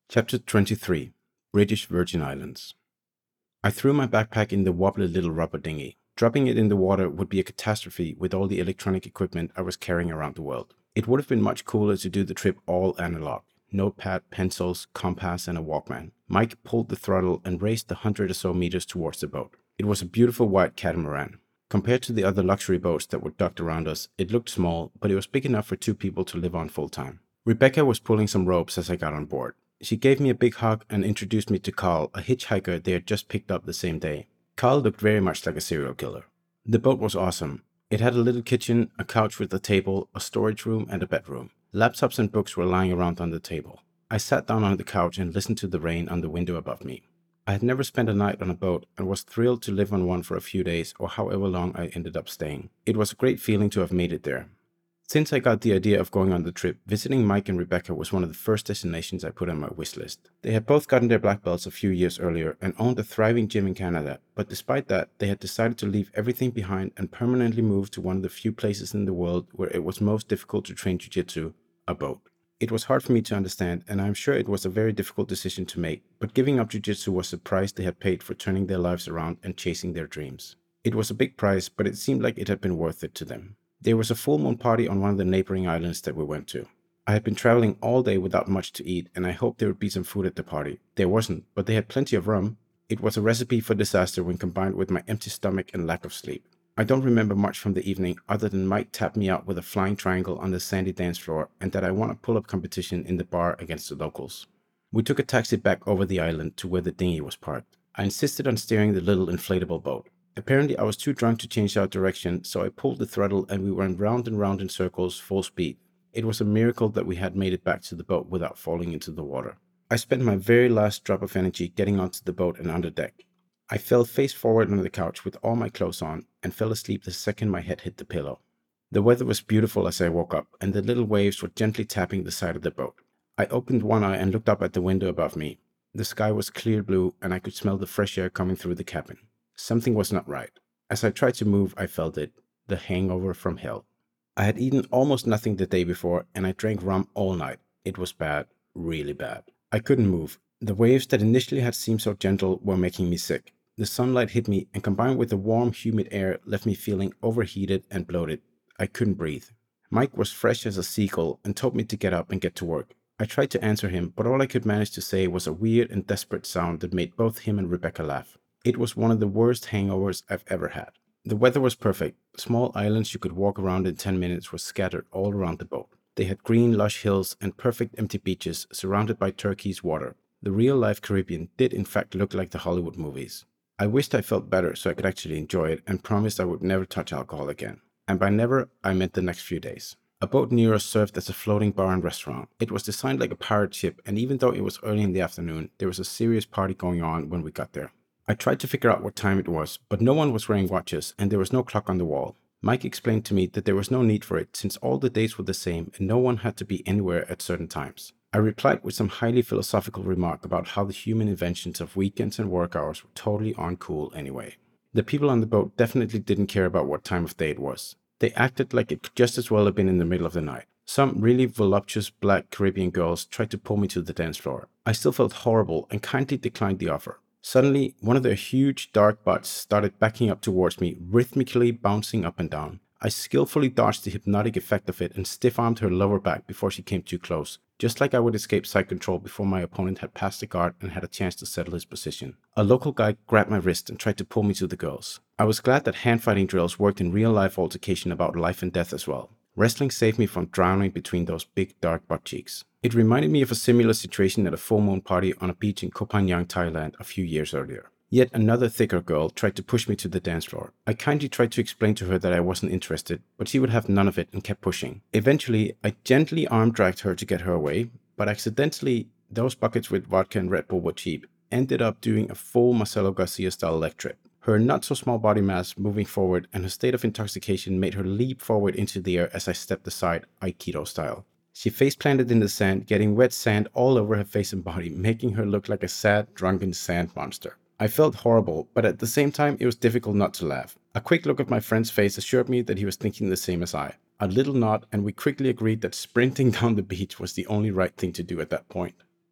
Chapter 23 British Virgin Islands. I threw my backpack in the wobbly little rubber dinghy. Dropping it in the water would be a catastrophe with all the electronic equipment I was carrying around the world. It would have been much cooler to do the trip all analog. Notepad, pencils, compass, and a Walkman. Mike pulled the throttle and raced the 100 or so meters towards the boat. It was a beautiful white catamaran. Compared to the other luxury boats that were docked around us, it looked small, but it was big enough for two people to live on full time. Rebecca was pulling some ropes as I got on board. She gave me a big hug and introduced me to Carl, a hitchhiker they had just picked up the same day. Carl looked very much like a serial killer. The boat was awesome. It had a little kitchen, a couch with a table, a storage room, and a bedroom. Laptops and books were lying around on the table. I sat down on the couch and listened to the rain on the window above me. I had never spent a night on a boat and was thrilled to live on one for a few days or however long I ended up staying. It was a great feeling to have made it there. Since I got the idea of going on the trip, visiting Mike and Rebecca was one of the first destinations I put on my wish list. They had both gotten their black belts a few years earlier and owned a thriving gym in Canada, but despite that, they had decided to leave everything behind and permanently move to one of the few places in the world where it was most difficult to train jiu-jitsu, a boat. It was hard for me to understand, and I'm sure it was a very difficult decision to make, but giving up jiu-jitsu was the price they had paid for turning their lives around and chasing their dreams. It was a big price, but it seemed like it had been worth it to them. There was a full moon party on one of the neighboring islands that we went to. I had been traveling all day without much to eat, and I hoped there would be some food at the party. There wasn't, but they had plenty of rum. It was a recipe for disaster when combined with my empty stomach and lack of sleep. I don't remember much from the evening other than Mike tapped me out with a flying triangle on the sandy dance floor and that I won a pull-up competition in the bar against the locals. We took a taxi back over the island to where the dinghy was parked. I insisted on steering the little inflatable boat. Apparently, I was too drunk to change our direction, so I pulled the throttle and we went round and round in circles, full speed. It was a miracle that we had made it back to the boat without falling into the water. I spent my very last drop of energy getting onto the boat and under deck. I fell face forward on the couch with all my clothes on and fell asleep the second my head hit the pillow. The weather was beautiful as I woke up, and the little waves were gently tapping the side of the boat. I opened one eye and looked up at the window above me. The sky was clear blue, and I could smell the fresh air coming through the cabin. Something was not right. As I tried to move, I felt it. The hangover from hell. I had eaten almost nothing the day before, and I drank rum all night. It was bad, really bad. I couldn't move. The waves that initially had seemed so gentle were making me sick. The sunlight hit me, and combined with the warm, humid air, left me feeling overheated and bloated. I couldn't breathe. Mike was fresh as a seagull and told me to get up and get to work. I tried to answer him, but all I could manage to say was a weird and desperate sound that made both him and Rebecca laugh. It was one of the worst hangovers I've ever had. The weather was perfect. Small islands you could walk around in 10 minutes were scattered all around the boat. They had green, lush hills and perfect empty beaches surrounded by turquoise water. The real-life Caribbean did in fact look like the Hollywood movies. I wished I felt better so I could actually enjoy it and promised I would never touch alcohol again. And by never, I meant the next few days. A boat near us served as a floating bar and restaurant. It was designed like a pirate ship, and even though it was early in the afternoon, there was a serious party going on when we got there. I tried to figure out what time it was, but no one was wearing watches and there was no clock on the wall. Mike explained to me that there was no need for it since all the days were the same and no one had to be anywhere at certain times. I replied with some highly philosophical remark about how the human inventions of weekends and work hours were totally uncool anyway. The people on the boat definitely didn't care about what time of day it was. They acted like it could just as well have been in the middle of the night. Some really voluptuous black Caribbean girls tried to pull me to the dance floor. I still felt horrible and kindly declined the offer. Suddenly, one of their huge dark butts started backing up towards me, rhythmically bouncing up and down. I skillfully dodged the hypnotic effect of it and stiff-armed her lower back before she came too close, just like I would escape sight control before my opponent had passed the guard and had a chance to settle his position. A local guy grabbed my wrist and tried to pull me to the girls. I was glad that hand-fighting drills worked in real-life altercation about life and death as well. Wrestling saved me from drowning between those big dark butt cheeks. It reminded me of a similar situation at a full moon party on a beach in Koh Phangan, Thailand a few years earlier. Yet another thicker girl tried to push me to the dance floor. I kindly tried to explain to her that I wasn't interested, but she would have none of it and kept pushing. Eventually, I gently arm dragged her to get her away, but accidentally, those buckets with vodka and Red Bull were cheap, ended up doing a full Marcelo Garcia-style leg trip. Her not-so-small body mass moving forward and her state of intoxication made her leap forward into the air as I stepped aside, Aikido style. She face-planted in the sand, getting wet sand all over her face and body, making her look like a sad, drunken sand monster. I felt horrible, but at the same time, it was difficult not to laugh. A quick look at my friend's face assured me that he was thinking the same as I. A little nod, and we quickly agreed that sprinting down the beach was the only right thing to do at that point.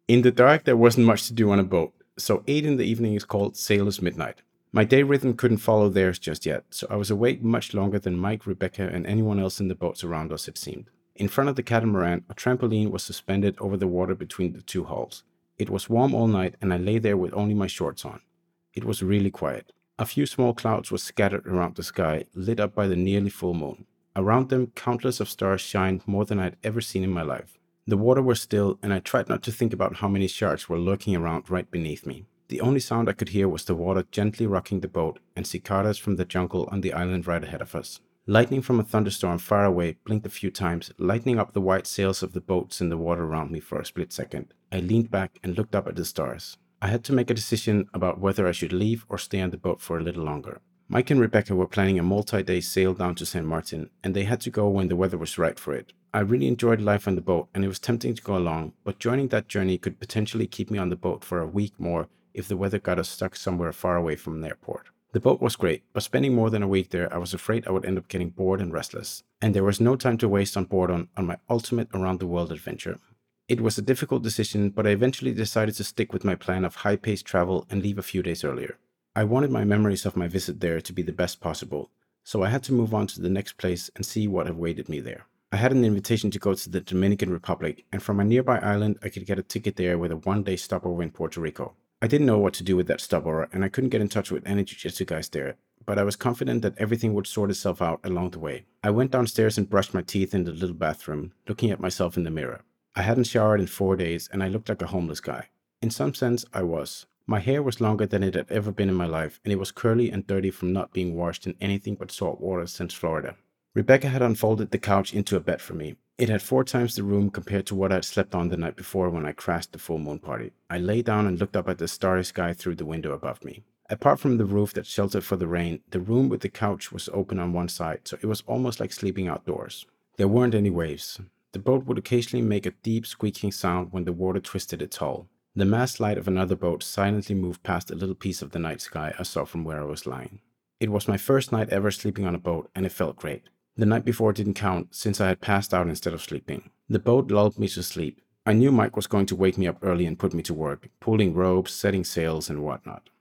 In the dark, there wasn't much to do on a boat, so 8 in the evening is called sailor's midnight. My day rhythm couldn't follow theirs just yet, so I was awake much longer than Mike, Rebecca, and anyone else in the boats around us, it seemed. In front of the catamaran, a trampoline was suspended over the water between the two hulls. It was warm all night, and I lay there with only my shorts on. It was really quiet. A few small clouds were scattered around the sky, lit up by the nearly full moon. Around them, countless of stars shined more than I had ever seen in my life. The water was still, and I tried not to think about how many sharks were lurking around right beneath me. The only sound I could hear was the water gently rocking the boat and cicadas from the jungle on the island right ahead of us. Lightning from a thunderstorm far away blinked a few times, lighting up the white sails of the boats in the water around me for a split second. I leaned back and looked up at the stars. I had to make a decision about whether I should leave or stay on the boat for a little longer. Mike and Rebecca were planning a multi-day sail down to St. Martin, and they had to go when the weather was right for it. I really enjoyed life on the boat, and it was tempting to go along, but joining that journey could potentially keep me on the boat for a week more if the weather got us stuck somewhere far away from an airport. The boat was great, but spending more than a week there, I was afraid I would end up getting bored and restless. And there was no time to waste on board on my ultimate around-the-world adventure. It was a difficult decision, but I eventually decided to stick with my plan of high-paced travel and leave a few days earlier. I wanted my memories of my visit there to be the best possible, so I had to move on to the next place and see what awaited me there. I had an invitation to go to the Dominican Republic, and from a nearby island, I could get a ticket there with a one-day stopover in Puerto Rico. I didn't know what to do with that stopover, and I couldn't get in touch with any jiu-jitsu guys there, but I was confident that everything would sort itself out along the way. I went downstairs and brushed my teeth in the little bathroom, looking at myself in the mirror. I hadn't showered in 4 days, and I looked like a homeless guy. In some sense, I was. My hair was longer than it had ever been in my life, and it was curly and dirty from not being washed in anything but salt water since Florida. Rebecca had unfolded the couch into a bed for me. It had 4 times the room compared to what I had slept on the night before when I crashed the full moon party. I lay down and looked up at the starry sky through the window above me. Apart from the roof that sheltered for the rain, the room with the couch was open on one side, so it was almost like sleeping outdoors. There weren't any waves. The boat would occasionally make a deep squeaking sound when the water twisted its hull. The mast light of another boat silently moved past a little piece of the night sky I saw from where I was lying. It was my first night ever sleeping on a boat, and it felt great. The night before didn't count, since I had passed out instead of sleeping. The boat lulled me to sleep. I knew Mike was going to wake me up early and put me to work, pulling ropes, setting sails, and whatnot.